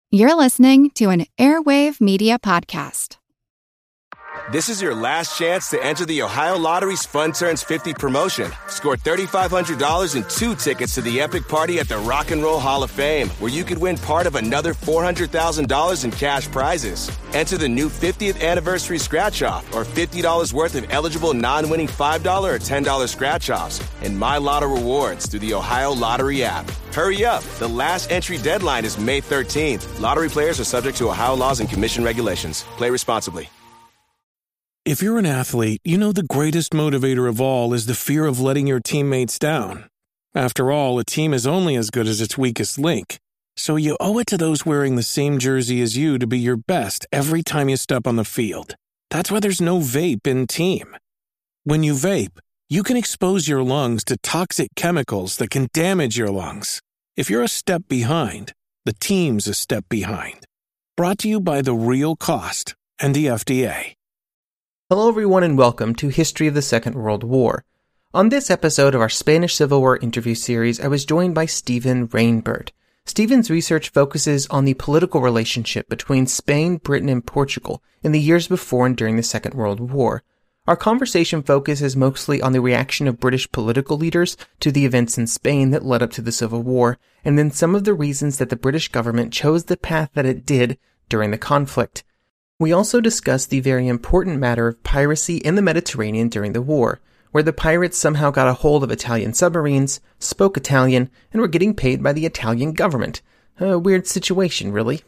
You're listening to an Airwave Media Podcast. This is your last chance to enter the Ohio Lottery's Fun Turns 50 promotion. Score $3,500 and 2 tickets to the epic party at the Rock and Roll Hall of Fame, where you could win part of another $400,000 in cash prizes. Enter the new 50th anniversary scratch-off or $50 worth of eligible non-winning $5 or $10 scratch-offs and My Lotto rewards through the Ohio Lottery app. Hurry up. The last entry deadline is May 13th. Lottery players are subject to Ohio laws and commission regulations. Play responsibly. If you're an athlete, you know the greatest motivator of all is the fear of letting your teammates down. After all, a team is only as good as its weakest link. So you owe it to those wearing the same jersey as you to be your best every time you step on the field. That's why there's no vape in team. When you vape, you can expose your lungs to toxic chemicals that can damage your lungs. If you're a step behind, the team's a step behind. Brought to you by The Real Cost and the FDA. Hello everyone and welcome to History of the Second World War. On this episode of our Spanish Civil War interview series, I was joined by Stephen Rainbird. Stephen's research focuses on the political relationship between Spain, Britain, and Portugal in the years before and during the Second World War. Our conversation focuses mostly on the reaction of British political leaders to the events in Spain that led up to the Civil War, and then some of the reasons that the British government chose the path that it did during the conflict. We also discuss the very important matter of piracy in the Mediterranean during the war, where the pirates somehow got a hold of Italian submarines, spoke Italian, and were getting paid by the Italian government. A weird situation, really.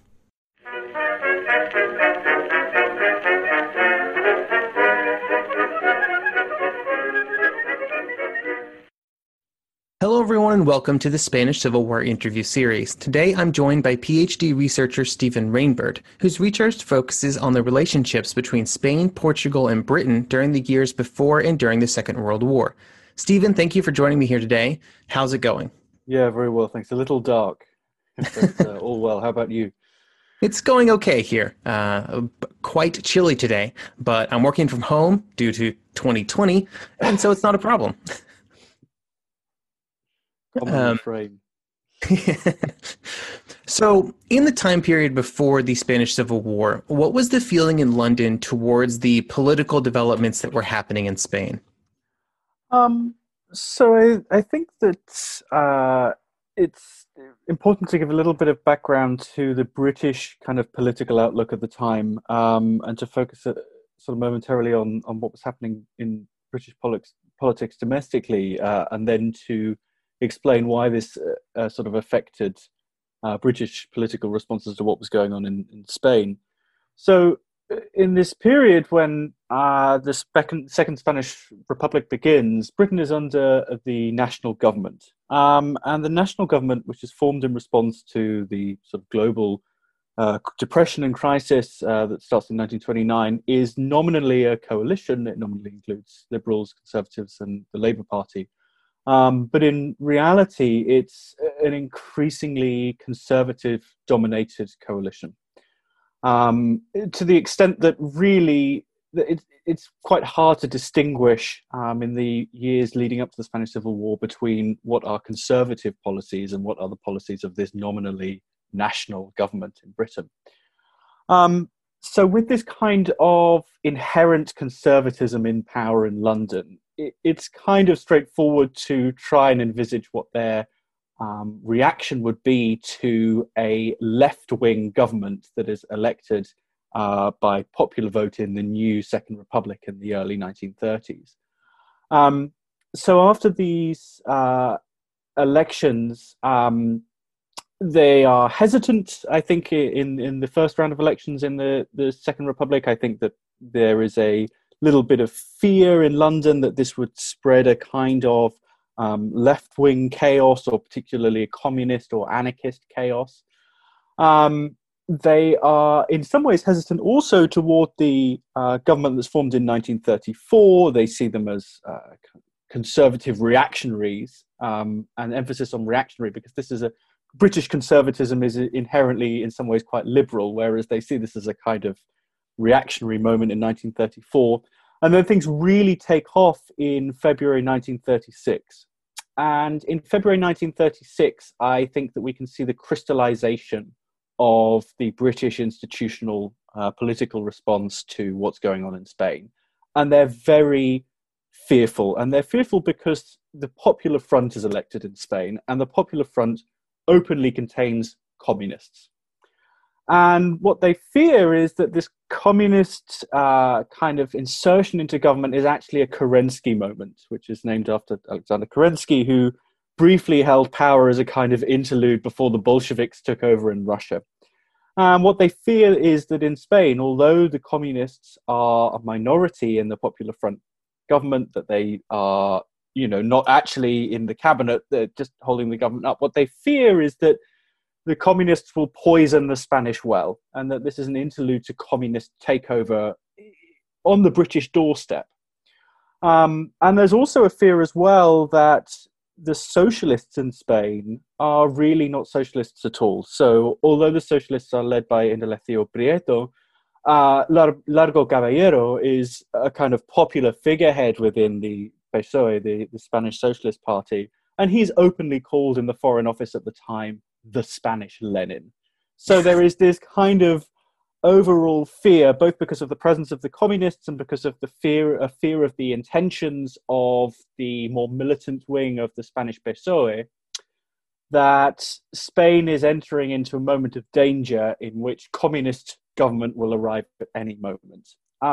Hello everyone and welcome to the Spanish Civil War interview series. Today I'm joined by PhD researcher Stephen Rainbird, whose research focuses on the relationships between Spain, Portugal, and Britain during the years before and during the Second World War. Stephen, thank you for joining me here today. How's it going? Yeah, very well, thanks. A little dark, but all well. How about you? It's going okay here. Quite chilly today, but I'm working from home due to 2020, and so it's not a problem. So, in the time period before the Spanish Civil War, what was the feeling in London towards the political developments that were happening in Spain? So I think that it's important to give a little bit of background to the British kind of political outlook at the time, and to focus sort of momentarily on what was happening in British politics domestically, and then to explain why this sort of affected British political responses to what was going on in Spain. So in this period when the Second Spanish Republic begins, Britain is under the national government. And the national government, which is formed in response to the sort of global depression and crisis that starts in 1929, is nominally a coalition. It nominally includes Liberals, Conservatives, and the Labour Party. But in reality, it's an increasingly conservative-dominated coalition, to the extent that really it's quite hard to distinguish in the years leading up to the Spanish Civil War between what are conservative policies and what are the policies of this nominally national government in Britain. So with this kind of inherent conservatism in power in London, it's kind of straightforward to try and envisage what their reaction would be to a left-wing government that is elected by popular vote in the new Second Republic in the early 1930s. So after these elections, they are hesitant, I think, in the first round of elections in the Second Republic. I think that there is a little bit of fear in London that this would spread a kind of left-wing chaos, or particularly a communist or anarchist chaos. They are in some ways hesitant also toward the government that's formed in 1934. They see them as conservative reactionaries, and emphasis on reactionary because this is British conservatism is inherently in some ways quite liberal, whereas they see this as a kind of reactionary moment in 1934. And then things really take off in February 1936. And in February 1936, I think that we can see the crystallization of the British institutional political response to what's going on in Spain. And they're very fearful. And they're fearful because the Popular Front is elected in Spain, and the Popular Front openly contains communists. And what they fear is that this communist kind of insertion into government is actually a Kerensky moment, which is named after Alexander Kerensky, who briefly held power as a kind of interlude before the Bolsheviks took over in Russia. What they fear is that in Spain, although the communists are a minority in the Popular Front government, that they are, not actually in the cabinet, they're just holding the government up. What they fear is that the communists will poison the Spanish well, and that this is an interlude to communist takeover on the British doorstep. And there's also a fear as well that the socialists in Spain are really not socialists at all. So although the socialists are led by Indalecio Prieto, Largo Caballero is a kind of popular figurehead within the PSOE, the Spanish Socialist Party, and he's openly called in the Foreign Office at the time the Spanish Lenin. So there is this kind of overall fear, both because of the presence of the communists and because of the fear of the intentions of the more militant wing of the Spanish PSOE, that Spain is entering into a moment of danger in which communist government will arrive at any moment.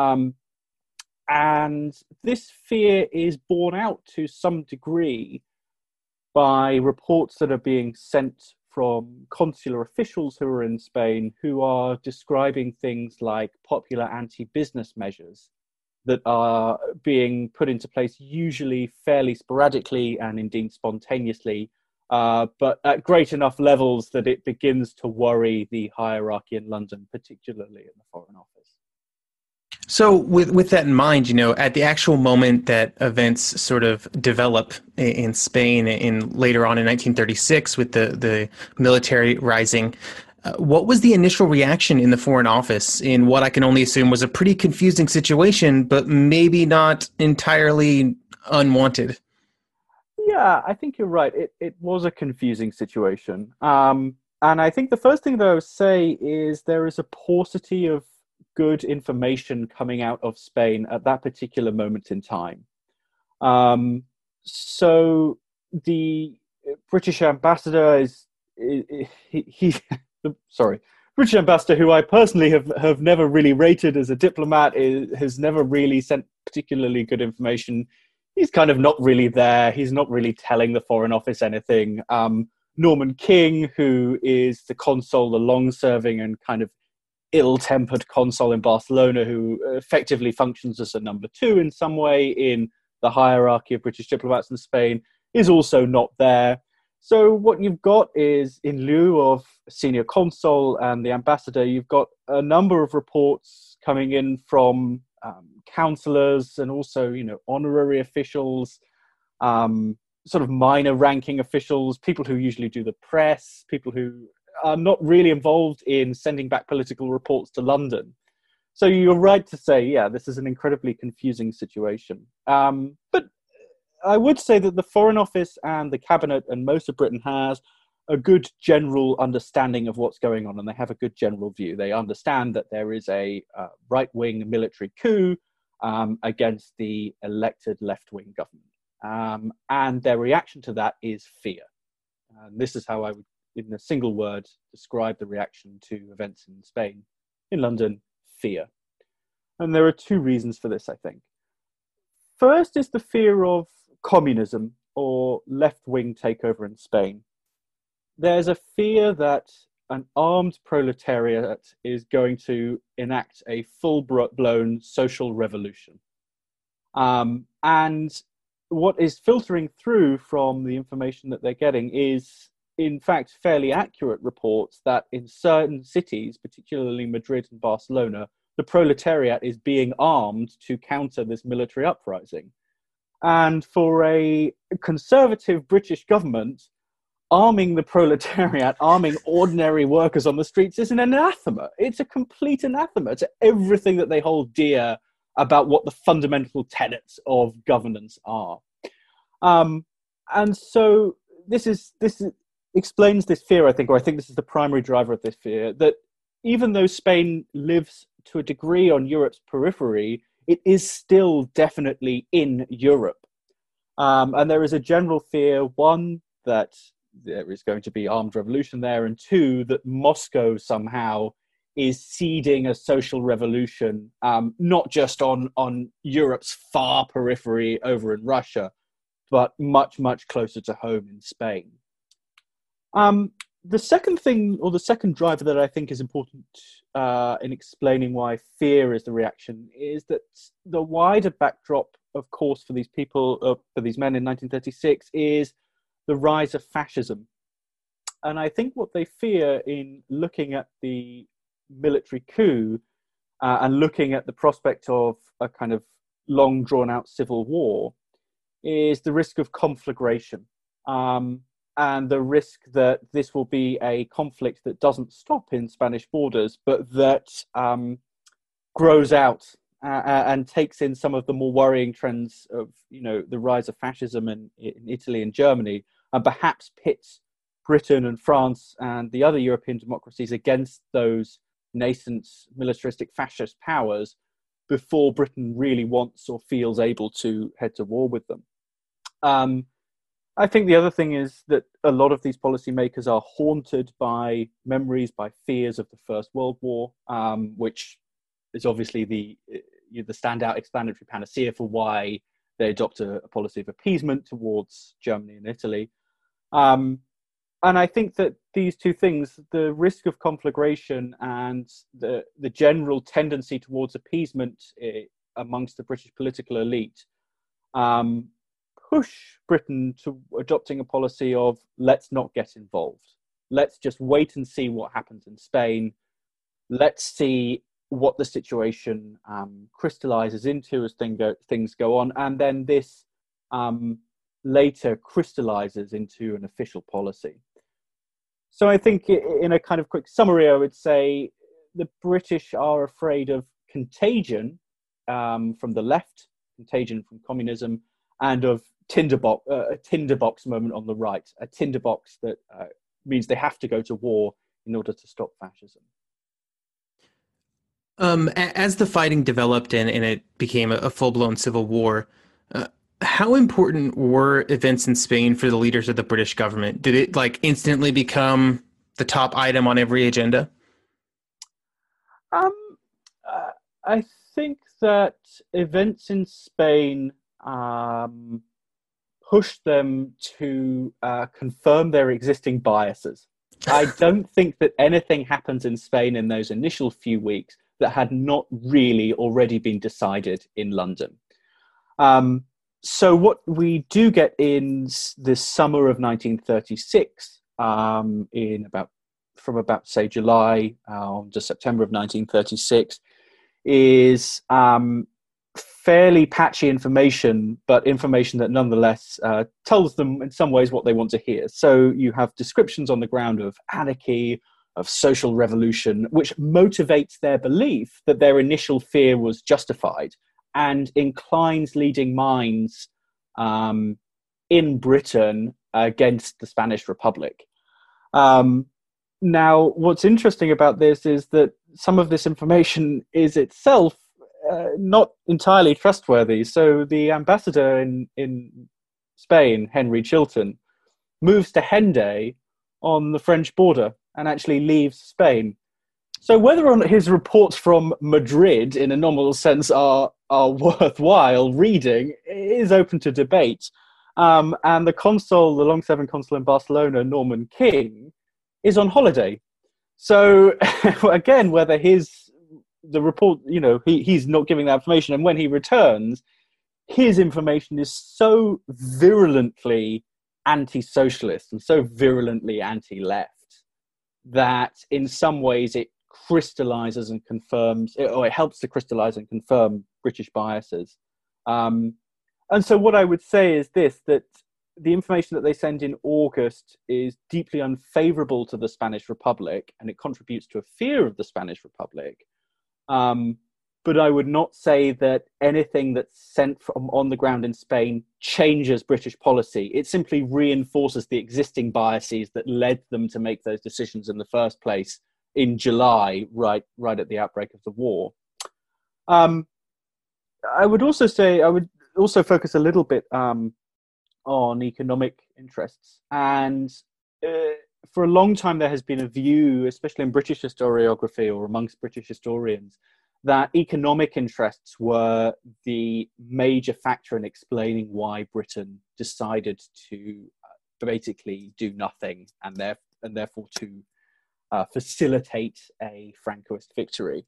And this fear is borne out to some degree by reports that are being sent from consular officials who are in Spain, who are describing things like popular anti-business measures that are being put into place, usually fairly sporadically and indeed spontaneously, but at great enough levels that it begins to worry the hierarchy in London, particularly in the Foreign Office. So with that in mind, at the actual moment that events sort of develop in Spain later on in 1936 with the military rising, what was the initial reaction in the Foreign Office in what I can only assume was a pretty confusing situation, but maybe not entirely unwanted? Yeah, I think you're right. It was a confusing situation. And I think the first thing that I would say is there is a paucity of good information coming out of Spain at that particular moment in time. So the British ambassador British ambassador, who I personally have never really rated as a diplomat, has never really sent particularly good information. He's kind of not really there. He's not really telling the Foreign Office anything. Norman King, who is the consul, the long-serving and kind of ill-tempered consul in Barcelona, who effectively functions as a number two in some way in the hierarchy of British diplomats in Spain, is also not there. So what you've got is, in lieu of senior consul and the ambassador, you've got a number of reports coming in from councillors and also, honorary officials, sort of minor ranking officials, people who usually do the press, people who are not really involved in sending back political reports to London. So you're right to say, yeah, this is an incredibly confusing situation. But I would say that the Foreign Office and the Cabinet and most of Britain has a good general understanding of what's going on, and they have a good general view. They understand that there is a right-wing military coup against the elected left-wing government. And their reaction to that is fear. And this is how I would, in a single word, describe the reaction to events in Spain, in London: fear. And there are two reasons for this, I think. First is the fear of communism or left-wing takeover in Spain. There's a fear that an armed proletariat is going to enact a full-blown social revolution. And what is filtering through from the information that they're getting is, in fact, fairly accurate reports that in certain cities, particularly Madrid and Barcelona, the proletariat is being armed to counter this military uprising. And for a conservative British government, arming the proletariat, arming ordinary workers on the streets is an anathema. It's a complete anathema to everything that they hold dear about what the fundamental tenets of governance are. And so this is explains this fear, I think, or I think this is the primary driver of this fear, that even though Spain lives to a degree on Europe's periphery, it is still definitely in Europe. And there is a general fear, one, that there is going to be armed revolution there, and two, that Moscow somehow is seeding a social revolution, not just on Europe's far periphery over in Russia, but much, much closer to home in Spain. The second thing, or the second driver that I think is important in explaining why fear is the reaction, is that the wider backdrop, of course, for these people, for these men in 1936, is the rise of fascism. And I think what they fear in looking at the military coup and looking at the prospect of a kind of long drawn out civil war is the risk of conflagration, and the risk that this will be a conflict that doesn't stop in Spanish borders, but that grows out and takes in some of the more worrying trends of, the rise of fascism in Italy and Germany, and perhaps pits Britain and France and the other European democracies against those nascent militaristic fascist powers before Britain really wants or feels able to head to war with them. I think the other thing is that a lot of these policymakers are haunted by memories, by fears of the First World War, which is obviously the standout explanatory panacea for why they adopt a policy of appeasement towards Germany and Italy. And I think that these two things, the risk of conflagration and the general tendency towards appeasement amongst the British political elite, push Britain to adopting a policy of let's not get involved. Let's just wait and see what happens in Spain. Let's see what the situation crystallizes into as things go on. And then this later crystallizes into an official policy. So I think in a kind of quick summary, I would say the British are afraid of contagion from the left, contagion from communism, and of a tinderbox moment on the right, a tinderbox that means they have to go to war in order to stop fascism. As the fighting developed and it became a full-blown civil war, how important were events in Spain for the leaders of the British government? Did it instantly become the top item on every agenda? I think that events in Spain pushed them to confirm their existing biases. I don't think that anything happens in Spain in those initial few weeks that had not really already been decided in London. So what we do get in the summer of 1936, from about say July to September of 1936, is fairly patchy information, but information that nonetheless tells them in some ways what they want to hear. So you have descriptions on the ground of anarchy, of social revolution, which motivates their belief that their initial fear was justified and inclines leading minds in Britain against the Spanish Republic. Now, what's interesting about this is that some of this information is itself not entirely trustworthy. So the ambassador in Spain, Henry Chilton, moves to Hendaye on the French border and actually leaves Spain. So whether or not his reports from Madrid, in a nominal sense, are worthwhile reading is open to debate. And the long-serving consul in Barcelona, Norman King, is on holiday. So again, whether the report, he's not giving that information, and when he returns, his information is so virulently anti-socialist and so virulently anti-left that in some ways it crystallizes and confirms, or it helps to crystallize and confirm British biases. And so what I would say is this, that the information that they send in August is deeply unfavorable to the Spanish Republic, and it contributes to a fear of the Spanish Republic. But but I would not say that anything that's sent from on the ground in Spain changes British policy. It simply reinforces the existing biases that led them to make those decisions in the first place in July, right at the outbreak of the war. I would also focus a little bit on economic interests. And for a long time, there has been a view, especially in British historiography or amongst British historians, that economic interests were the major factor in explaining why Britain decided to basically do nothing and therefore to facilitate a Francoist victory.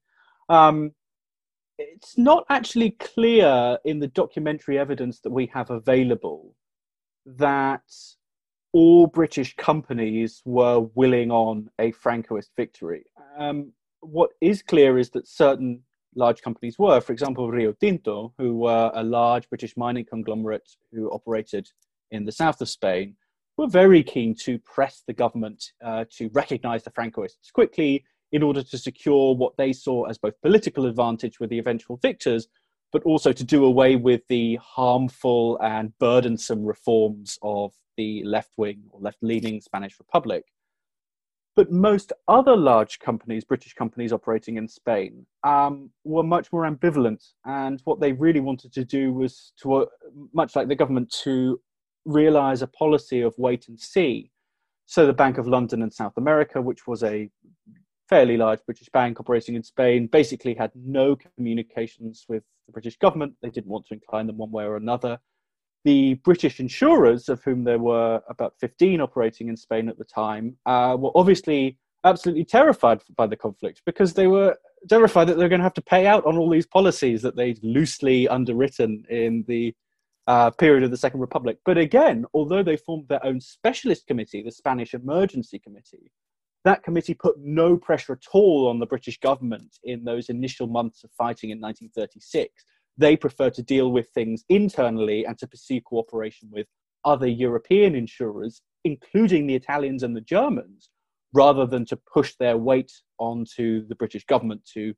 It's not actually clear in the documentary evidence that we have available that all British companies were willing on a Francoist victory. What is clear is that certain large companies were, for example, Rio Tinto, who were a large British mining conglomerate who operated in the south of Spain, were very keen to press the government to recognize the Francoists quickly in order to secure what they saw as both political advantage with the eventual victors, but also to do away with the harmful and burdensome reforms of the left-wing or left-leaning Spanish Republic. But most other large companies, British companies operating in Spain, were much more ambivalent. And what they really wanted to do was, to, much like the government, to realize a policy of wait and see. So the Bank of London and South America, which was a fairly large British bank operating in Spain, basically had no communications with the British government. They didn't want to incline them one way or another. The British insurers, of whom there were about 15 operating in Spain at the time, were obviously absolutely terrified by the conflict, because they were terrified that they're going to have to pay out on all these policies that they'd loosely underwritten in the period of the Second Republic. But again, although they formed their own specialist committee, the Spanish Emergency Committee, that committee put no pressure at all on the British government in those initial months of fighting in 1936. They preferred to deal with things internally and to pursue cooperation with other European insurers, including the Italians and the Germans, rather than to push their weight onto the British government to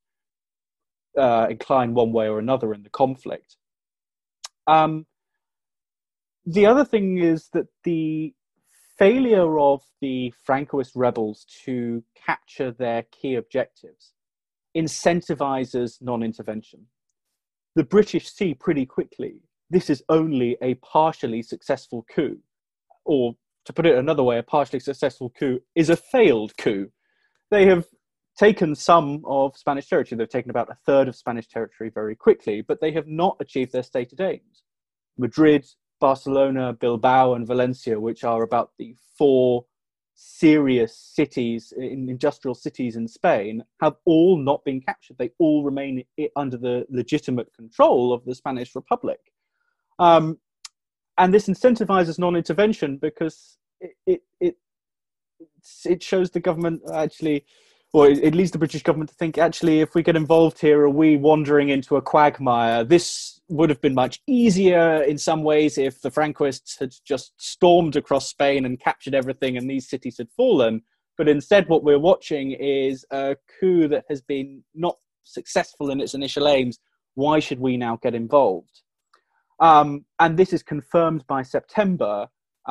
incline one way or another in the conflict. The other thing is that the failure of the Francoist rebels to capture their key objectives incentivizes non-intervention. The British see pretty quickly this is only a partially successful coup, or to put it another way, a partially successful coup is a failed coup. They have taken some of Spanish territory. They've taken about a third of Spanish territory very quickly, but they have not achieved their stated aims. Madrid, Barcelona, Bilbao, and Valencia, which are about the four serious cities, industrial cities in Spain, have all not been captured. They all remain under the legitimate control of the Spanish Republic. And this incentivizes non-intervention because it shows the government actually, or it leads the British government to think, actually, if we get involved here, are we wandering into a quagmire? This would have been much easier in some ways if the Francoists had just stormed across Spain and captured everything and these cities had fallen. But instead, what we're watching is a coup that has been not successful in its initial aims. Why should we now get involved? And this is confirmed by September,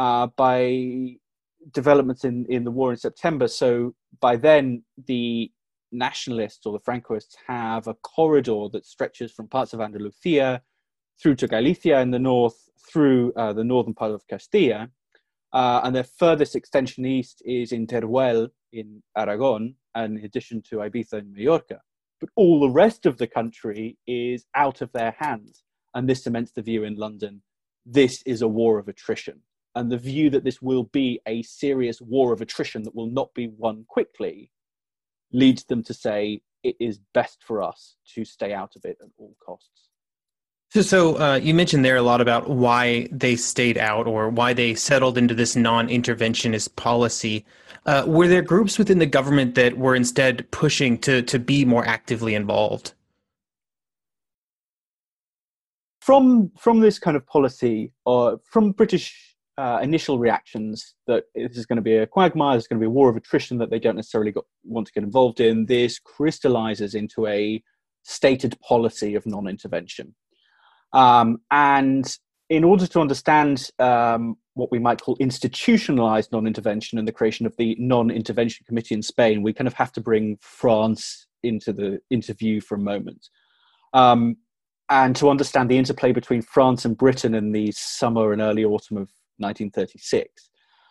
by developments in the war in September. So by then, the nationalists or the Francoists have a corridor that stretches from parts of Andalusia through to Galicia in the north, through the northern part of Castilla. And their furthest extension east is in Teruel in Aragon, and in addition to Ibiza and Mallorca. But all the rest of the country is out of their hands. And this cements the view in London, this is a war of attrition. And the view that this will be a serious war of attrition that will not be won quickly leads them to say it is best for us to stay out of it at all costs. So you mentioned there a lot about why they stayed out or why they settled into this non-interventionist policy. Were there groups within the government that were instead pushing to be more actively involved? From this kind of policy, or from British initial reactions that this is going to be a quagmire, there's going to be a war of attrition that they don't necessarily want to get involved in, this crystallizes into a stated policy of non-intervention. And in order to understand what we might call institutionalized non-intervention and the creation of the Non-Intervention Committee in Spain, we kind of have to bring France into view for a moment. And to understand the interplay between France and Britain in the summer and early autumn of 1936.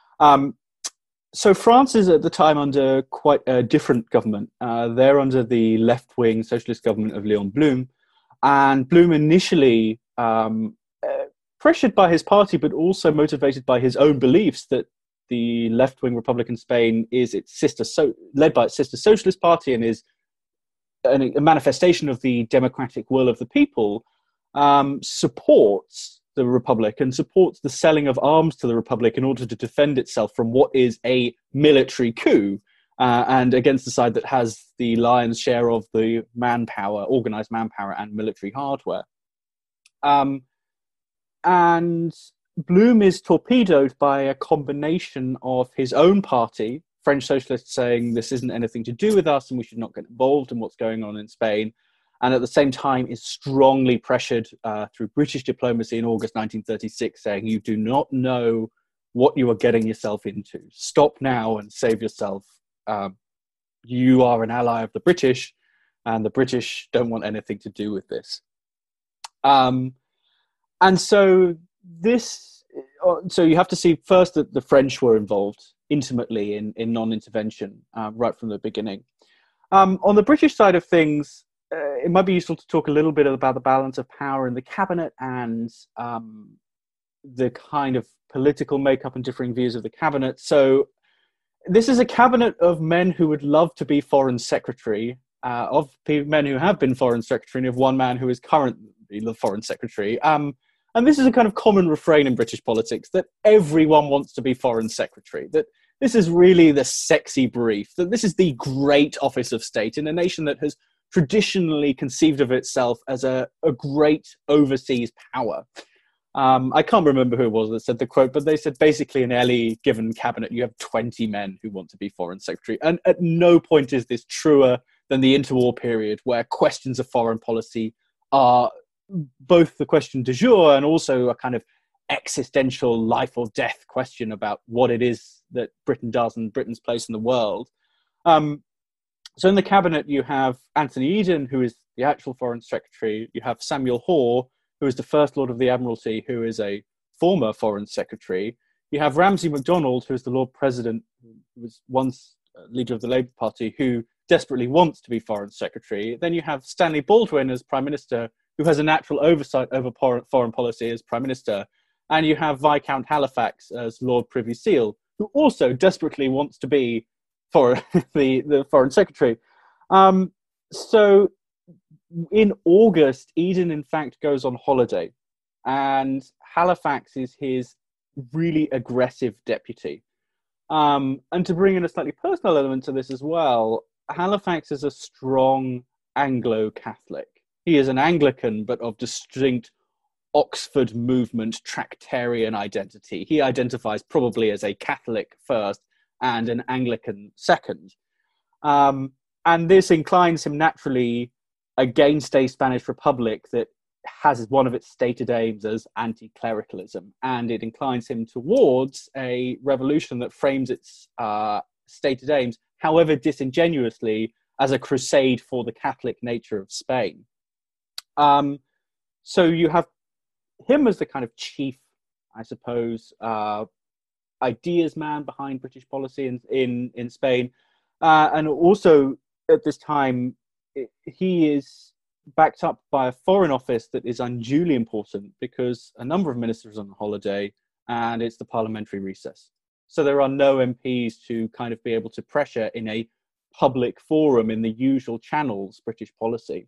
So France is at the time under quite a different government. They're under the left-wing socialist government of Léon Blum. And Blum initially, pressured by his party, but also motivated by his own beliefs that the left-wing Republican Spain is led by its sister socialist party and is a manifestation of the democratic will of the people, supports the Republic and supports the selling of arms to the Republic in order to defend itself from what is a military coup, and against the side that has the lion's share of the manpower, organized manpower and military hardware. And Blum is torpedoed by a combination of his own party, French socialists, saying this isn't anything to do with us and we should not get involved in what's going on in Spain, and at the same time is strongly pressured through British diplomacy in August 1936, saying you do not know what you are getting yourself into. Stop now and save yourself. You are an ally of the British, and the British don't want anything to do with this. And so you have to see first that the French were involved intimately in non-intervention right from the beginning. On the British side of things, it might be useful to talk a little bit about the balance of power in the cabinet and the kind of political makeup and differing views of the cabinet. So this is a cabinet of men who would love to be foreign secretary, of men who have been foreign secretary, and of one man who is currently the foreign secretary. And this is a kind of common refrain in British politics, that everyone wants to be foreign secretary, that this is really the sexy brief, that this is the great office of state in a nation that has traditionally conceived of itself as a great overseas power. I can't remember who it was that said the quote, but they said basically in any given cabinet, you have 20 men who want to be foreign secretary. And at no point is this truer than the interwar period, where questions of foreign policy are both the question du jour and also a kind of existential life or death question about what it is that Britain does and Britain's place in the world. So in the cabinet, you have Anthony Eden, who is the actual foreign secretary. You have Samuel Hoare, who is the First Lord of the Admiralty, who is a former foreign secretary. You have Ramsay MacDonald, who is the Lord President, who was once leader of the Labour Party, who desperately wants to be foreign secretary. Then you have Stanley Baldwin as prime minister, who has a natural oversight over foreign policy as prime minister. And you have Viscount Halifax as Lord Privy Seal, who also desperately wants to be the foreign secretary. So in August, Eden, in fact, goes on holiday. And Halifax is his really aggressive deputy. And to bring in a slightly personal element to this as well, Halifax is a strong Anglo-Catholic. He is an Anglican, but of distinct Oxford movement Tractarian identity. He identifies probably as a Catholic first and an Anglican second. And this inclines him naturally against a Spanish Republic that has one of its stated aims as anti-clericalism. And it inclines him towards a revolution that frames its stated aims, however disingenuously, as a crusade for the Catholic nature of Spain. So you have him as the kind of chief, I suppose, ideas man behind British policy in Spain. And also at this time, he is backed up by a foreign office that is unduly important because a number of ministers are on holiday and it's the parliamentary recess. So there are no MPs to kind of be able to pressure in a public forum in the usual channels British policy.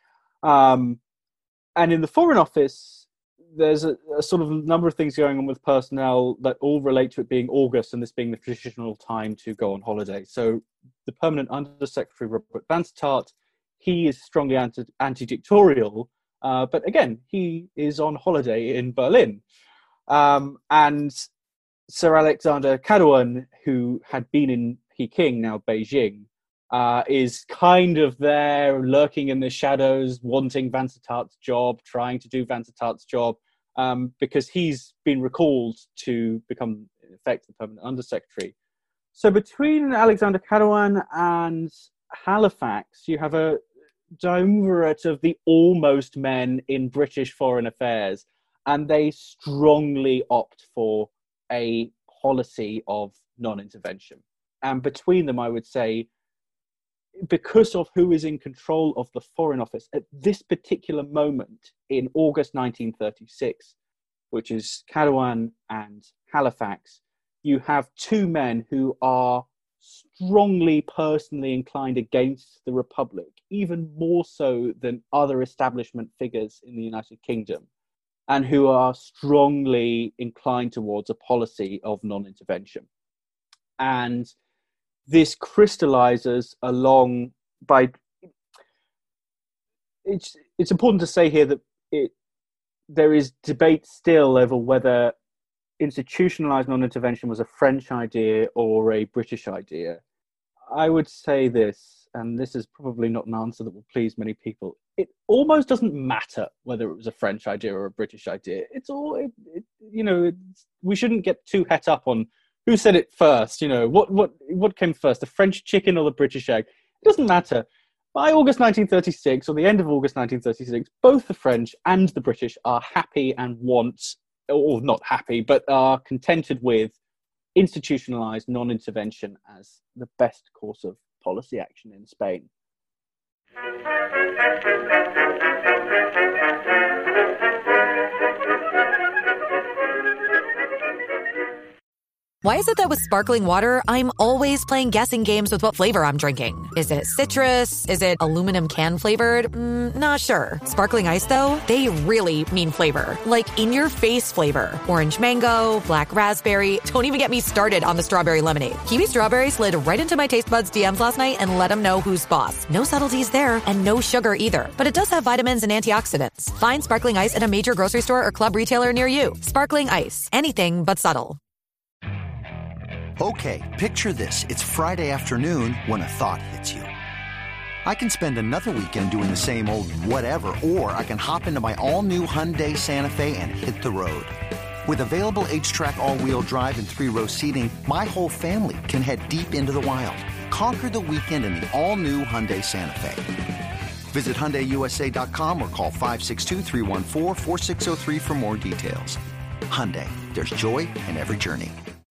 And in the Foreign Office, there's a sort of number of things going on with personnel that all relate to it being August and this being the traditional time to go on holiday. So the permanent Undersecretary, Robert Vansittart, he is strongly anti-dictatorial, but again, he is on holiday in Berlin. And Sir Alexander Cadouin, who had been in Peking, now Beijing, is kind of there, lurking in the shadows, wanting Vansittart's job, trying to do Vansittart's job, because he's been recalled to become, in effect, the permanent undersecretary. So between Alexander Cadouin and Halifax, you have a triumvirate of the almost men in British foreign affairs, and they strongly opt for a policy of non-intervention. And between them, I would say, because of who is in control of the Foreign Office at this particular moment in August 1936, which is Cadouin and Halifax, you have two men who are strongly personally inclined against the Republic, even more so than other establishment figures in the United Kingdom, and who are strongly inclined towards a policy of non-intervention. And this crystallizes along by... It's important to say here that there is debate still over whether institutionalized non-intervention was a French idea or a British idea. I would say this, and this is probably not an answer that will please many people. It almost doesn't matter whether it was a French idea or a British idea. It's all, we shouldn't get too het up on who said it first. What came first, the French chicken or the British egg? It doesn't matter. By August 1936, or the end of August 1936, both the French and the British are happy and want, or not happy, but are contented with institutionalized non-intervention as the best course of policy action in Spain. Why is it that with sparkling water, I'm always playing guessing games with what flavor I'm drinking? Is it citrus? Is it aluminum can flavored? Not sure. Sparkling Ice, though, they really mean flavor. Like in-your-face flavor. Orange mango, black raspberry. Don't even get me started on the strawberry lemonade. Kiwi Strawberry slid right into my taste buds DMs last night and let them know who's boss. No subtleties there, and no sugar either. But it does have vitamins and antioxidants. Find Sparkling Ice at a major grocery store or club retailer near you. Sparkling Ice. Anything but subtle. Okay, picture this. It's Friday afternoon when a thought hits you. I can spend another weekend doing the same old whatever, or I can hop into my all-new Hyundai Santa Fe and hit the road. With available H-Track all-wheel drive and 3-row seating, my whole family can head deep into the wild. Conquer the weekend in the all-new Hyundai Santa Fe. Visit HyundaiUSA.com or call 562-314-4603 for more details. Hyundai, there's joy in every journey.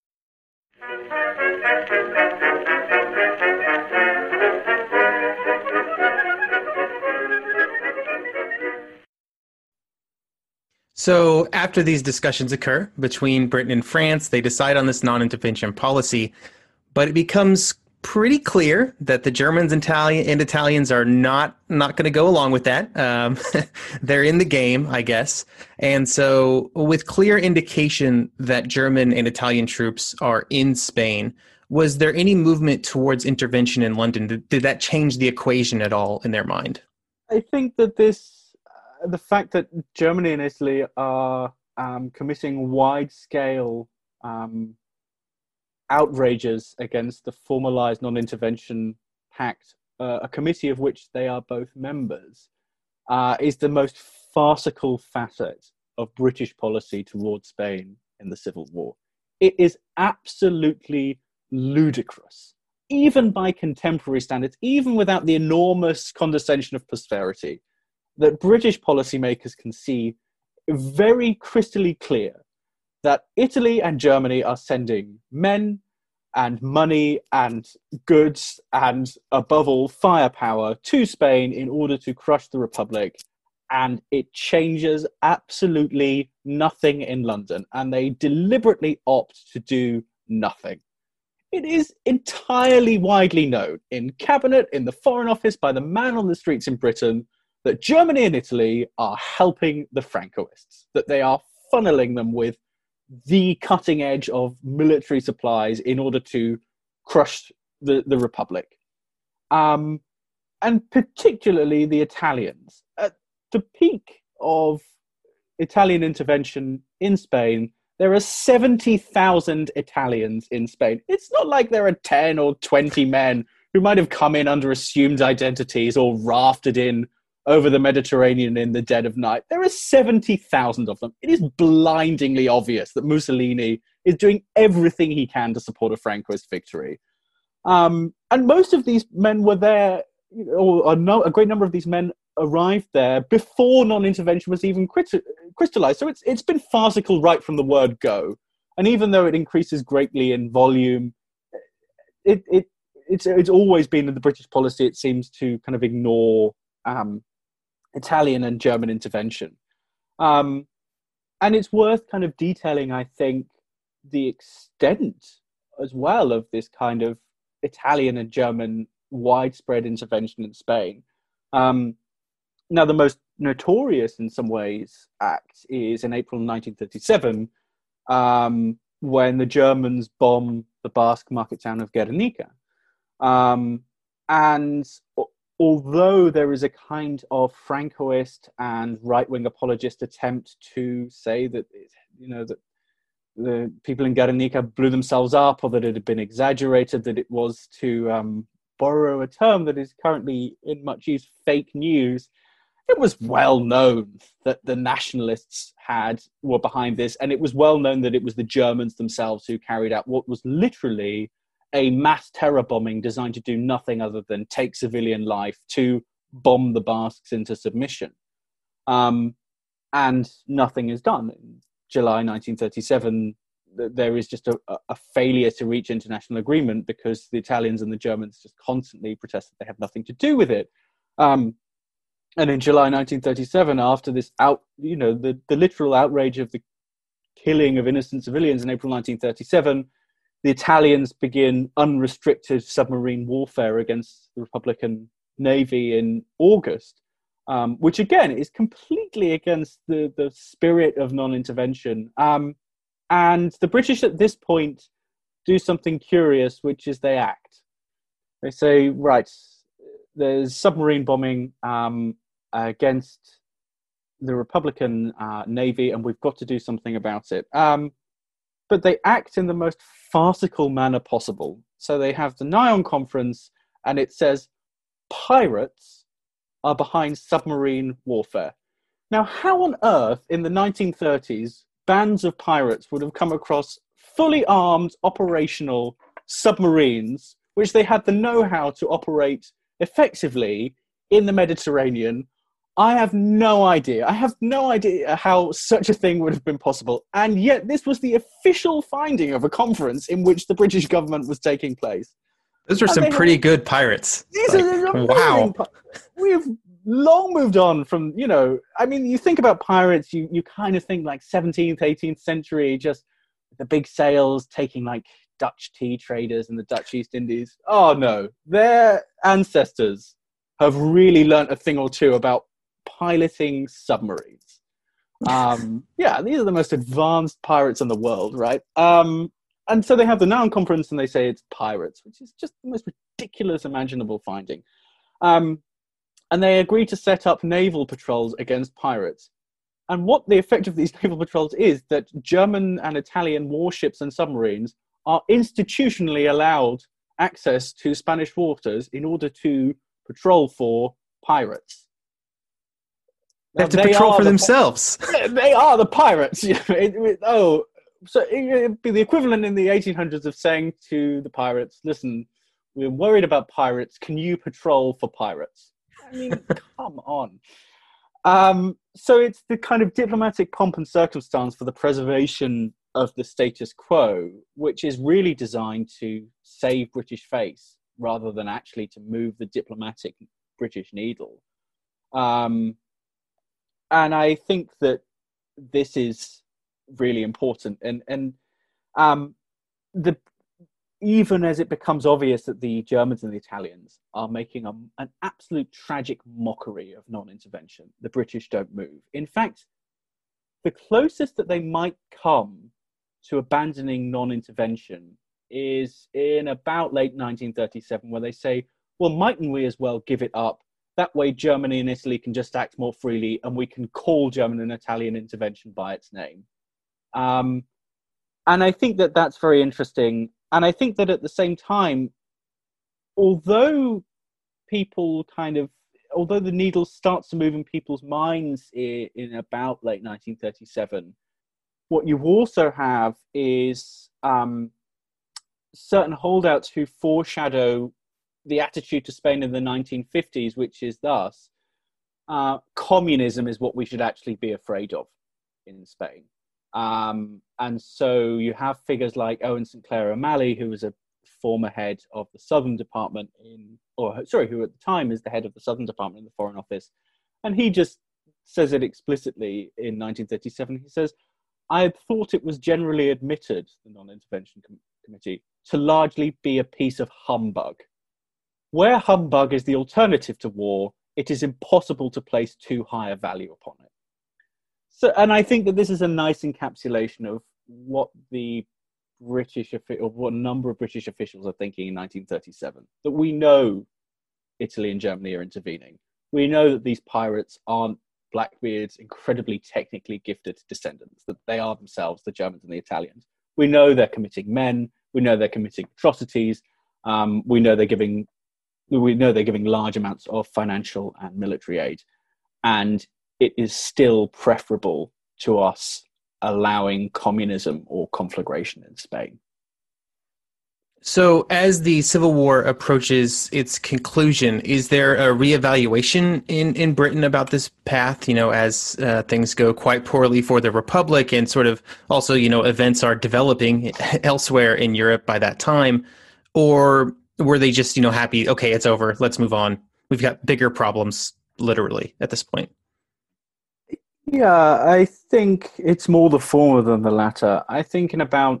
So after these discussions occur between Britain and France, they decide on this non-intervention policy, but it becomes pretty clear that the Germans and Italians are not going to go along with that. They're in the game, I guess. And so with clear indication that German and Italian troops are in Spain, was there any movement towards intervention in London? Did that change the equation at all in their mind? I think that the fact that Germany and Italy are committing wide-scale outrages against the formalized non-intervention pact, a committee of which they are both members, is the most farcical facet of British policy towards Spain in the Civil War. It is absolutely ludicrous, even by contemporary standards, even without the enormous condescension of posterity, that British policymakers can see very crystally clear that Italy and Germany are sending men and money and goods and, above all, firepower to Spain in order to crush the Republic. And it changes absolutely nothing in London. And they deliberately opt to do nothing. It is entirely widely known in cabinet, in the Foreign Office, by the man on the streets in Britain, that Germany and Italy are helping the Francoists, that they are funneling them with the cutting edge of military supplies in order to crush the Republic. And particularly the Italians. At the peak of Italian intervention in Spain, there are 70,000 Italians in Spain. It's not like there are 10 or 20 men who might have come in under assumed identities or rafted in over the Mediterranean in the dead of night. There are 70,000 of them. It is blindingly obvious that Mussolini is doing everything he can to support a Francoist victory. And most of these men were there, or a great number of these men arrived there before non-intervention was even crystallized. So it's been farcical right from the word go. And even though it increases greatly in volume, it's always been in the British policy, it seems, to kind of ignore Italian and German intervention. And it's worth kind of detailing, I think, the extent as well of this kind of Italian and German widespread intervention in Spain. Now, the most notorious in some ways act is in April 1937, when the Germans bomb the Basque market town of Guernica. And although there is a kind of Francoist and right-wing apologist attempt to say that, that the people in Guernica blew themselves up, or that it had been exaggerated, that it was, to borrow a term that is currently in much use, fake news, it was well known that the nationalists were behind this, and it was well known that it was the Germans themselves who carried out what was literally a mass terror bombing designed to do nothing other than take civilian life, to bomb the Basques into submission. And nothing is done. In July 1937, there is just a failure to reach international agreement because the Italians and the Germans just constantly protest that they have nothing to do with it. And in July 1937, after this the literal outrage of the killing of innocent civilians in April 1937, the Italians begin unrestricted submarine warfare against the Republican Navy in August, which again is completely against the spirit of non-intervention. And the British at this point do something curious, which is they act. They say, right, there's submarine bombing against the Republican Navy, and we've got to do something about it. But they act in the most farcical manner possible. So they have the Nyon Conference, and it says, pirates are behind submarine warfare. Now, how on earth in the 1930s bands of pirates would have come across fully armed, operational submarines, which they had the know-how to operate effectively in the Mediterranean? I have no idea. I have no idea how such a thing would have been possible. And yet this was the official finding of a conference in which the British government was taking place. Those are some pretty good pirates. Wow. We've long moved on from, you think about pirates, you kind of think like 17th, 18th century, just the big sails taking like Dutch tea traders in the Dutch East Indies. Oh no, their ancestors have really learnt a thing or two about piloting submarines. These are the most advanced pirates in the world, right? And so they have the Nyon Conference and they say it's pirates, which is just the most ridiculous imaginable finding. And they agree to set up naval patrols against pirates. And what the effect of these naval patrols is that German and Italian warships and submarines are institutionally allowed access to Spanish waters in order to patrol for pirates. They have to patrol for themselves. They are the pirates. So it'd be the equivalent in the 1800s of saying to the pirates, listen, we're worried about pirates. Can you patrol for pirates? I mean, come on. So it's the kind of diplomatic pomp and circumstance for the preservation of the status quo, which is really designed to save British face rather than actually to move the diplomatic British needle. And I think that this is really important. And even as it becomes obvious that the Germans and the Italians are making an absolute tragic mockery of non-intervention, the British don't move. In fact, the closest that they might come to abandoning non-intervention is in about late 1937, where they say, well, mightn't we as well give it up? That way Germany and Italy can just act more freely and we can call German and Italian intervention by its name. And I think that that's very interesting. And I think that at the same time, although although the needle starts to move in people's minds in about late 1937, what you also have is certain holdouts who foreshadow the attitude to Spain in the 1950s, which is thus, communism is what we should actually be afraid of in Spain. And so you have figures like Owen St. Clair O'Malley, who was a former head of the Southern Department who at the time is the head of the Southern Department in the Foreign Office. And he just says it explicitly in 1937. He says, I had thought it was generally admitted, the Non-Intervention Committee, to largely be a piece of humbug. Where humbug is the alternative to war, it is impossible to place too high a value upon it. So, and I think that this is a nice encapsulation of what what a number of British officials are thinking in 1937. That we know Italy and Germany are intervening. We know that these pirates aren't Blackbeard's incredibly technically gifted descendants, that they are themselves the Germans and the Italians. We know they're committing men. We know they're committing atrocities. We know they're giving large amounts of financial and military aid. And it is still preferable to us allowing communism or conflagration in Spain. So as the Civil War approaches its conclusion, is there a reevaluation in Britain about this path, as things go quite poorly for the Republic and sort of also, events are developing elsewhere in Europe by that time? Or were they just, happy, okay, it's over, let's move on. We've got bigger problems, literally, at this point? Yeah, I think it's more the former than the latter. I think in about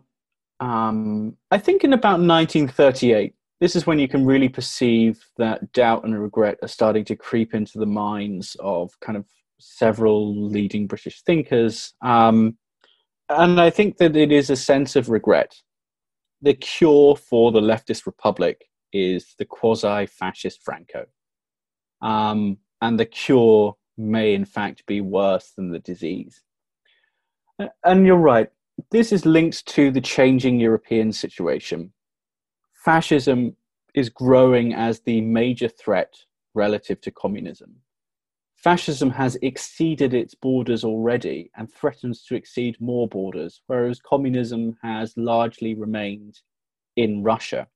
1938, this is when you can really perceive that doubt and regret are starting to creep into the minds of kind of several leading British thinkers. And I think that it is a sense of regret. The cure for the leftist republic is the quasi-fascist Franco. And the cure may in fact be worse than the disease. And you're right, this is linked to the changing European situation. Fascism is growing as the major threat relative to communism. Fascism has exceeded its borders already and threatens to exceed more borders, whereas communism has largely remained in Russia.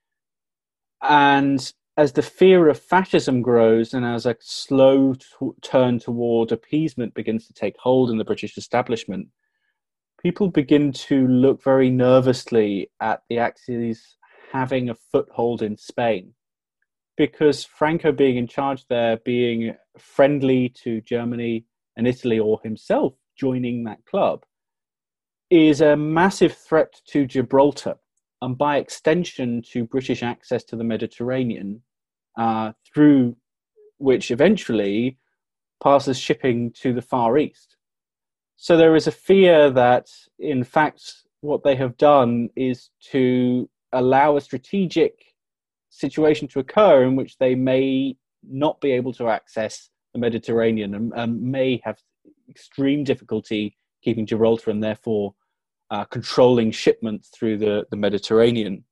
And as the fear of fascism grows and as a slow turn toward appeasement begins to take hold in the British establishment, people begin to look very nervously at the Axis having a foothold in Spain, because Franco being in charge there, being friendly to Germany and Italy, or himself joining that club, is a massive threat to Gibraltar, and by extension to British access to the Mediterranean, through which eventually passes shipping to the Far East. So there is a fear that, in fact, what they have done is to allow a strategic situation to occur in which they may not be able to access the Mediterranean and may have extreme difficulty keeping Gibraltar and therefore controlling shipments through the Mediterranean.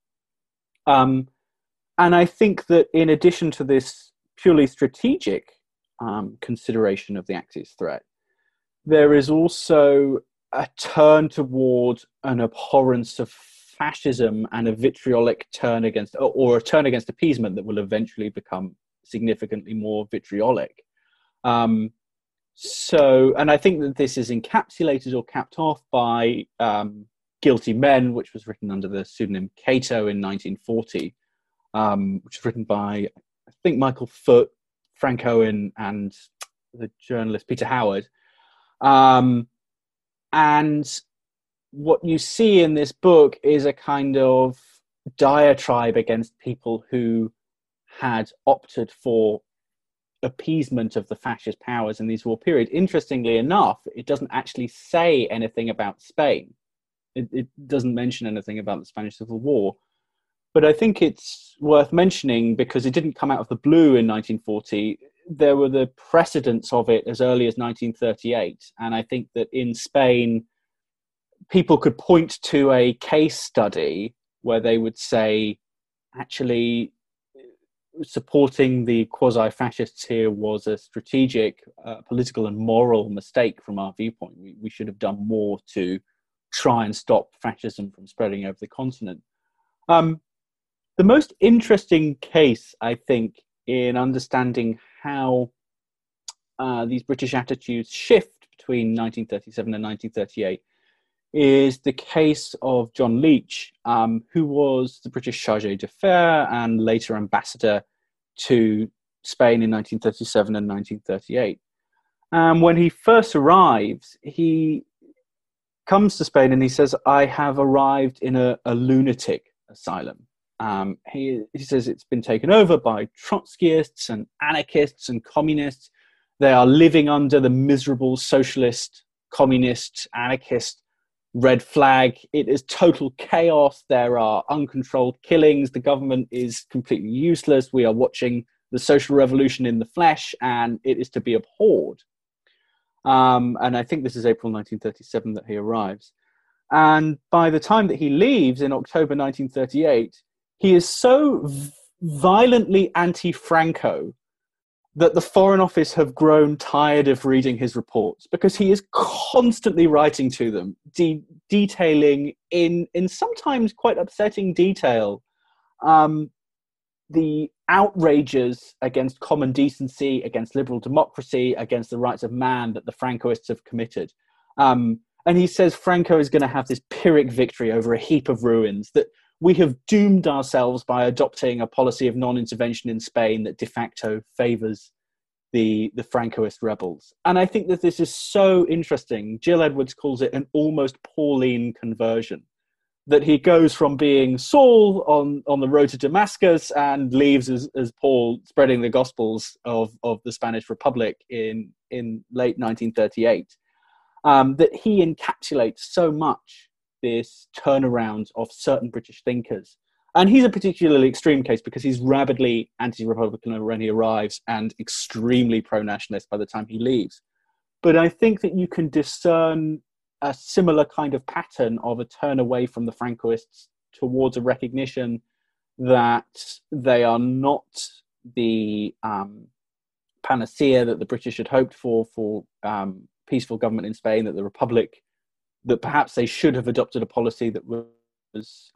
And I think that in addition to this purely strategic consideration of the Axis threat, there is also a turn toward an abhorrence of fascism and a vitriolic turn against, or a turn against appeasement that will eventually become significantly more vitriolic. And I think that this is encapsulated or capped off by Guilty Men, which was written under the pseudonym Cato in 1940, which was written by, I think, Michael Foot, Frank Owen, and the journalist Peter Howard. And what you see in this book is a kind of diatribe against people who had opted for appeasement of the fascist powers in these war period. Interestingly enough, it doesn't actually say anything about Spain. It doesn't mention anything about the Spanish Civil War. But I think it's worth mentioning because it didn't come out of the blue in 1940. There were the precedents of it as early as 1938. And I think that in Spain, people could point to a case study where they would say, actually, supporting the quasi-fascists here was a strategic, political and moral mistake from our viewpoint. We should have done more to try and stop fascism from spreading over the continent. The most interesting case, I think, in understanding how these British attitudes shift between 1937 and 1938 is the case of John Leach, who was the British chargé d'affaires and later ambassador to Spain in 1937 and 1938. When he first arrives, he comes to Spain and he says, "I have arrived in a lunatic asylum." He says it's been taken over by Trotskyists and anarchists and communists. They are living under the miserable socialist, communist, anarchist red flag. It is total chaos. There are uncontrolled killings. The government is completely useless. We are watching the social revolution in the flesh, and it is to be abhorred. And I think this is April 1937 that he arrives. And by the time that he leaves in October 1938, he is so violently anti-Franco that the Foreign Office have grown tired of reading his reports, because he is constantly writing to them, detailing in sometimes quite upsetting detail the outrages against common decency, against liberal democracy, against the rights of man that the Francoists have committed. And he says Franco is going to have this Pyrrhic victory over a heap of ruins, that we have doomed ourselves by adopting a policy of non-intervention in Spain that de facto favors the Francoist rebels. And I think that this is so interesting. Jill Edwards calls it an almost Pauline conversion, that he goes from being Saul on the road to Damascus and leaves as Paul, spreading the gospels of the Spanish Republic in late 1938, that he encapsulates so much this turnaround of certain British thinkers. And he's a particularly extreme case because he's rabidly anti-Republican when he arrives and extremely pro-nationalist by the time he leaves. But I think that you can discern a similar kind of pattern of a turn away from the Francoists towards a recognition that they are not the panacea that the British had hoped for peaceful government in Spain, that the Republic, that perhaps they should have adopted a policy that was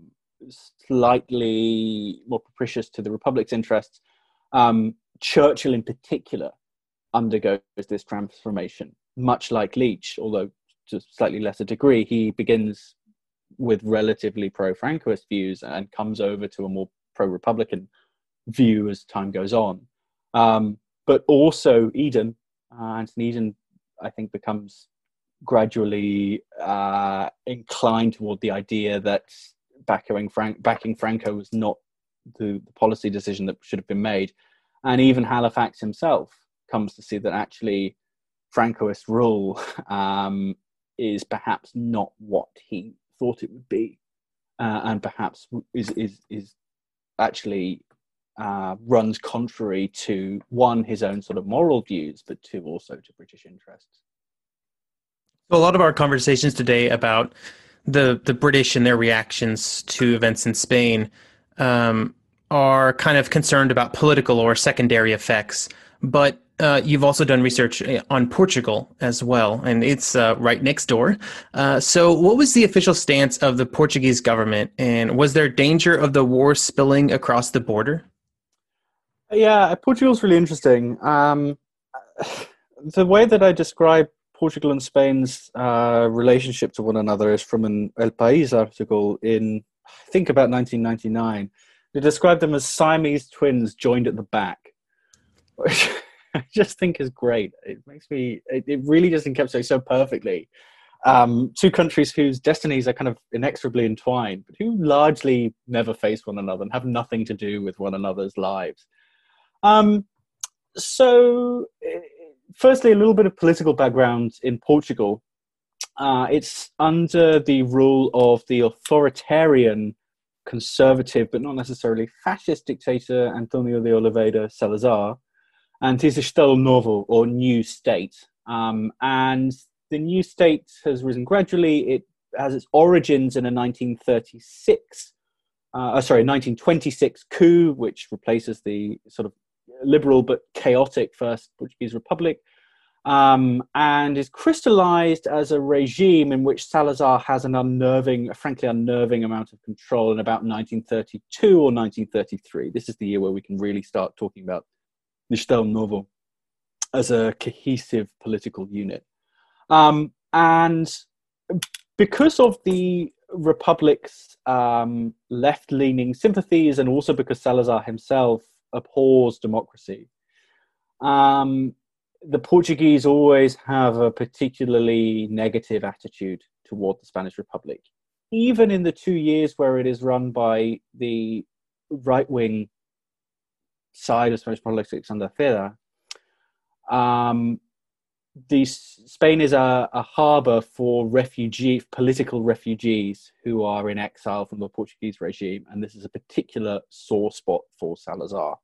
slightly more propitious to the Republic's interests. Churchill in particular undergoes this transformation, much like Leach, although to a slightly lesser degree. He begins with relatively pro-Francoist views and comes over to a more pro-Republican view as time goes on. But also Anthony Eden, I think, becomes gradually inclined toward the idea that backing Franco was not the policy decision that should have been made. And even Halifax himself comes to see that actually Francoist rule is perhaps not what he thought it would be, and perhaps is actually runs contrary to, one, his own sort of moral views, but two, also to British interests. So a lot of our conversations today about the British and their reactions to events in Spain are kind of concerned about political or secondary effects. But you've also done research on Portugal as well, and it's right next door. So what was the official stance of the Portuguese government, and was there danger of the war spilling across the border? Yeah, Portugal's really interesting. The way that I describe Portugal and Spain's relationship to one another is from an El País article in, I think, about 1999. They described them as Siamese twins joined at the back, which I just think is great. It makes me, it really just encapsulates so perfectly two countries whose destinies are kind of inexorably entwined, but who largely never face one another and have nothing to do with one another's lives. So, firstly, a little bit of political background in Portugal. It's under the rule of the authoritarian, conservative, but not necessarily fascist dictator António de Oliveira Salazar, and his Estado Novo, or new state. And the new state has risen gradually. It has its origins in a 1936 1926 coup, which replaces the sort of liberal but chaotic First Portuguese Republic, and is crystallized as a regime in which Salazar has a frankly unnerving amount of control in about 1932 or 1933. This is the year where we can really start talking about the Estado Novo as a cohesive political unit. And because of the Republic's left-leaning sympathies, and also because Salazar himself abhors democracy, the Portuguese always have a particularly negative attitude toward the Spanish Republic. Even in the 2 years where it is run by the right-wing side of Spanish politics under Fera, Spain is a harbour for political refugees who are in exile from the Portuguese regime, and this is a particular sore spot for Salazar,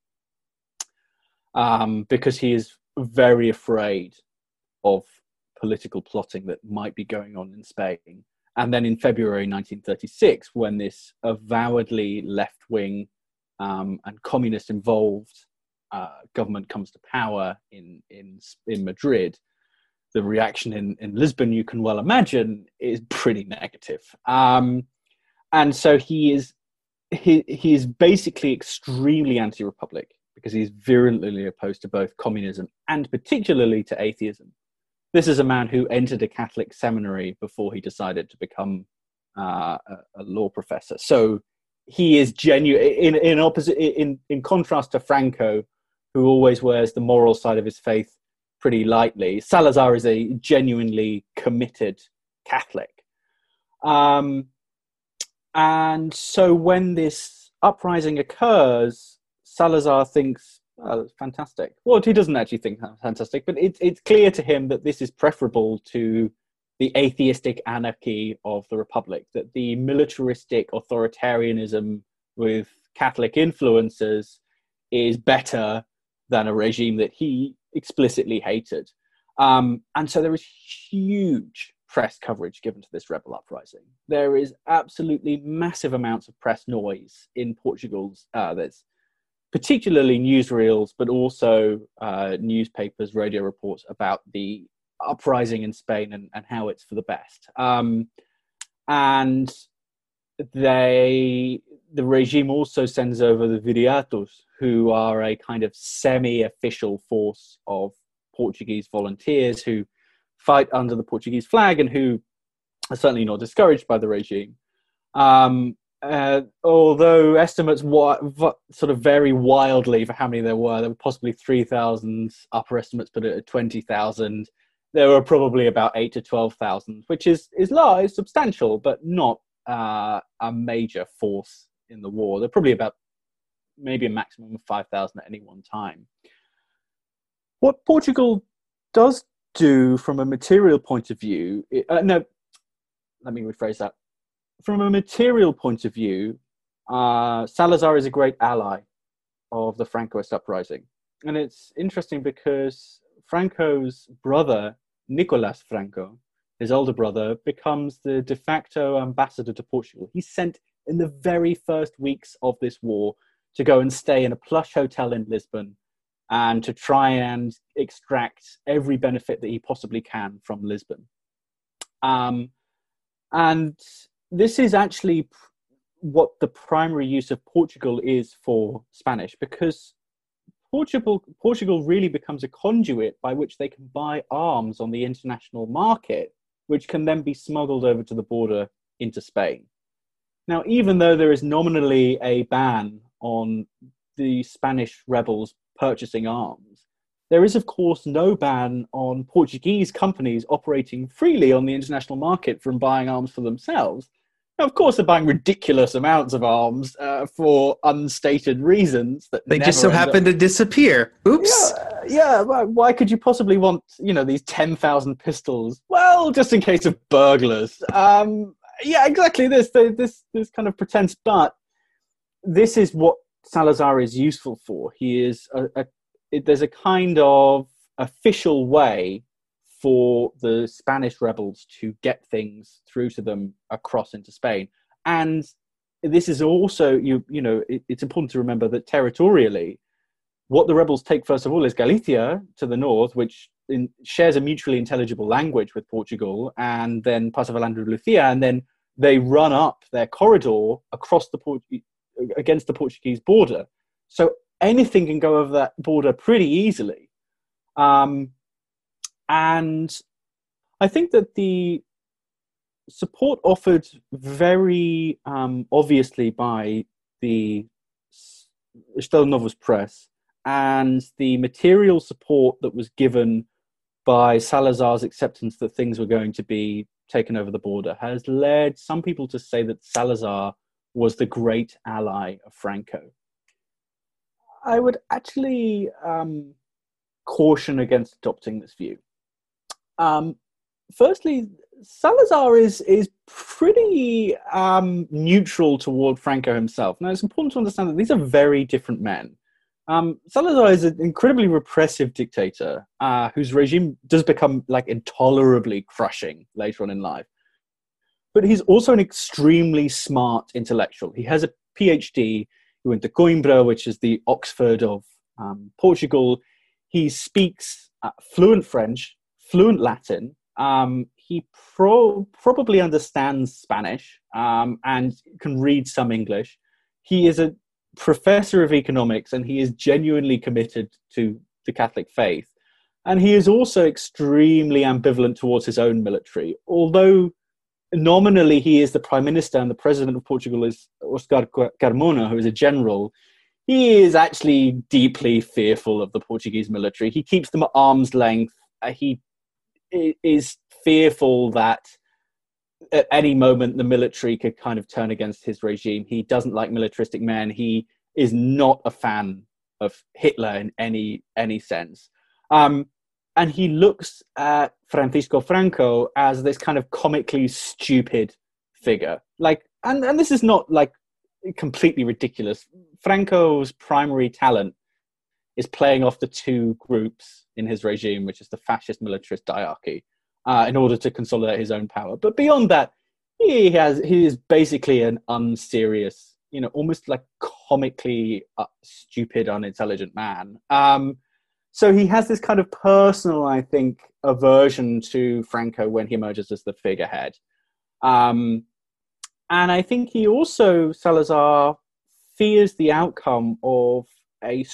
because he is very afraid of political plotting that might be going on in Spain. And then in February 1936, when this avowedly left-wing and communist-involved government comes to power in Madrid, the reaction in Lisbon, you can well imagine, is pretty negative. And so he is basically extremely anti-republic, because he's virulently opposed to both communism and particularly to atheism. This is a man who entered a Catholic seminary before he decided to become a law professor. So he is genuine, in contrast to Franco, who always wears the moral side of his faith pretty lightly. Salazar is a genuinely committed Catholic. And so when this uprising occurs, Salazar thinks, oh, that's fantastic. Well, he doesn't actually think that's fantastic, but it's clear to him that this is preferable to the atheistic anarchy of the Republic, that the militaristic authoritarianism with Catholic influences is better than a regime that he explicitly hated. And so there is huge press coverage given to this rebel uprising. There is absolutely massive amounts of press noise in Portugal. There's particularly newsreels, but also newspapers, radio reports about the uprising in Spain and how it's for the best. And the regime also sends over the Viriatos, who are a kind of semi-official force of Portuguese volunteers who fight under the Portuguese flag and who are certainly not discouraged by the regime. Although estimates sort of vary wildly for how many there were possibly 3,000 upper estimates, but at 20,000, there were probably about 8 to 12,000, which is large, substantial, but not a major force in the war. They're probably about maybe a maximum of 5,000 at any one time. What Portugal does do from a material point of view, let me rephrase that. From a material point of view, Salazar is a great ally of the Francoist uprising. And it's interesting because Franco's brother, Nicolas Franco, his older brother, becomes the de facto ambassador to Portugal. He's sent in the very first weeks of this war to go and stay in a plush hotel in Lisbon and to try and extract every benefit that he possibly can from Lisbon. And this is actually what the primary use of Portugal is for Spanish, because Portugal really becomes a conduit by which they can buy arms on the international market, which can then be smuggled over to the border into Spain. Now, even though there is nominally a ban on the Spanish rebels purchasing arms, there is, of course, no ban on Portuguese companies operating freely on the international market from buying arms for themselves. Now, of course, they're buying ridiculous amounts of arms for unstated reasons. That they just so happen to disappear. Oops. Yeah. Why could you possibly want, these 10,000 pistols? Well, just in case of burglars. Yeah, exactly. This kind of pretense, but this is what Salazar is useful for. He is there's a kind of official way for the Spanish rebels to get things through to them across into Spain. And this is also, it's important to remember that territorially, what the rebels take, first of all, is Galicia to the north, which shares a mutually intelligible language with Portugal, and then Paso of Andalusia, and then they run up their corridor across against the Portuguese border. So anything can go over that border pretty easily. And I think that the support offered very obviously by the Estado Novo's press and the material support that was given by Salazar's acceptance that things were going to be taken over the border has led some people to say that Salazar was the great ally of Franco. I would actually caution against adopting this view. Firstly, Salazar is pretty neutral toward Franco himself. Now, it's important to understand that these are very different men. Salazar is an incredibly repressive dictator whose regime does become like intolerably crushing later on in life. But he's also an extremely smart intellectual. He has a PhD. He went to Coimbra, which is the Oxford of Portugal. He speaks fluent French, fluent Latin. He probably understands Spanish and can read some English. He is a professor of economics, and he is genuinely committed to the Catholic faith. And he is also extremely ambivalent towards his own military. Although nominally he is the prime minister and the president of Portugal is Oscar Carmona, who is a general, he is actually deeply fearful of the Portuguese military. He keeps them at arm's length. He is fearful that at any moment the military could kind of turn against his regime. He doesn't like militaristic men. He is not a fan of Hitler in any sense. And he looks at Francisco Franco as this kind of comically stupid figure. And this is not like completely ridiculous. Franco's primary talent is playing off the two groups in his regime, which is the fascist militarist diarchy, in order to consolidate his own power. But beyond that, he is basically an unserious, almost like comically stupid, unintelligent man. So he has this kind of personal, I think, aversion to Franco when he emerges as the figurehead. And I think he also, Salazar, fears the outcome of a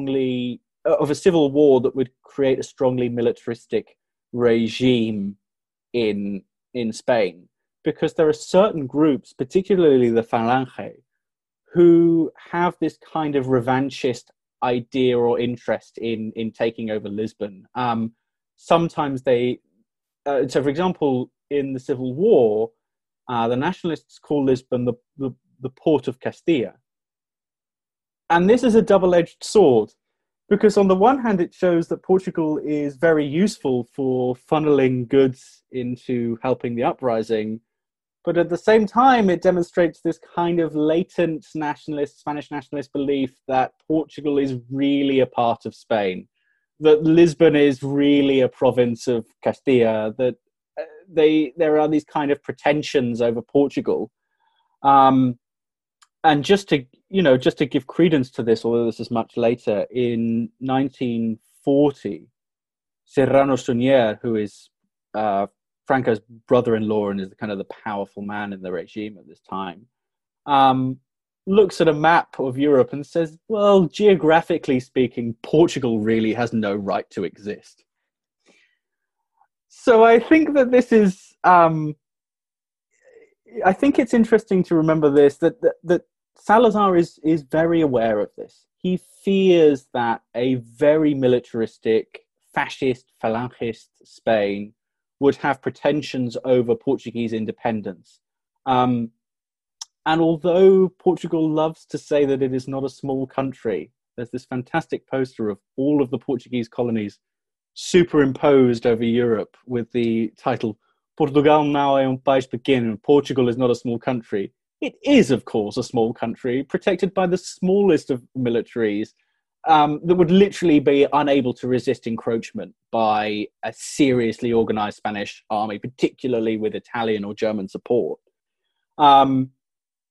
civil war that would create a strongly militaristic regime in Spain, because there are certain groups, particularly the Falange, who have this kind of revanchist idea or interest in taking over Lisbon. Sometimes so for example, in the Civil War, the nationalists call Lisbon the port of Castilla. And this is a double-edged sword, because on the one hand, it shows that Portugal is very useful for funneling goods into helping the uprising. But at the same time, it demonstrates this kind of latent Spanish nationalist belief that Portugal is really a part of Spain, that Lisbon is really a province of Castilla, that there are these kind of pretensions over Portugal. And just to give credence to this, although this is much later, in 1940, Serrano Suñer, who is Franco's brother-in-law and is kind of the powerful man in the regime at this time, looks at a map of Europe and says, well, geographically speaking, Portugal really has no right to exist. So I think that this is, I think it's interesting to remember this, that Salazar is very aware of this. He fears that a very militaristic, fascist, falangist Spain would have pretensions over Portuguese independence. And although Portugal loves to say that it is not a small country, there's this fantastic poster of all of the Portuguese colonies superimposed over Europe with the title, Portugal não é país pequeno, Portugal is not a small country. It is, of course, a small country, protected by the smallest of militaries, that would literally be unable to resist encroachment by a seriously organized Spanish army, particularly with Italian or German support. And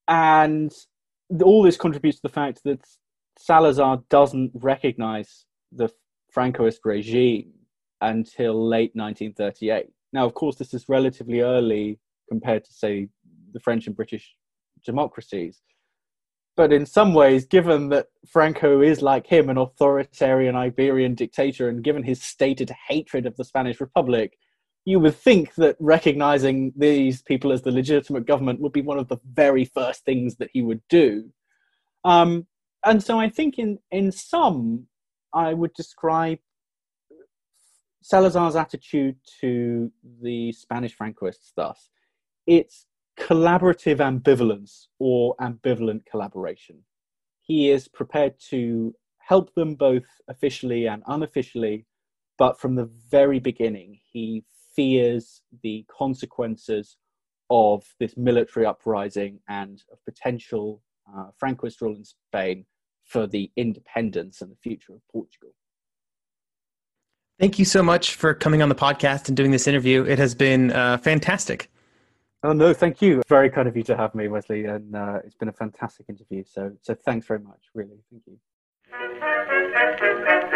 And all this contributes to the fact that Salazar doesn't recognize the Francoist regime until late 1938. Now, of course, this is relatively early compared to, say, the French and British democracies. But in some ways, given that Franco is, like him, an authoritarian Iberian dictator, and given his stated hatred of the Spanish Republic, you would think that recognizing these people as the legitimate government would be one of the very first things that he would do. And so I think in sum, I would describe Salazar's attitude to the Spanish Francoists thus. It's collaborative ambivalence or ambivalent collaboration. He is prepared to help them both officially and unofficially, but from the very beginning, he fears the consequences of this military uprising and of potential Francoist rule in Spain for the independence and the future of Portugal. Thank you so much for coming on the podcast and doing this interview. It has been fantastic. Oh, no, thank you. Very kind of you to have me, Wesley, and it's been a fantastic interview. So thanks very much, really. Thank you.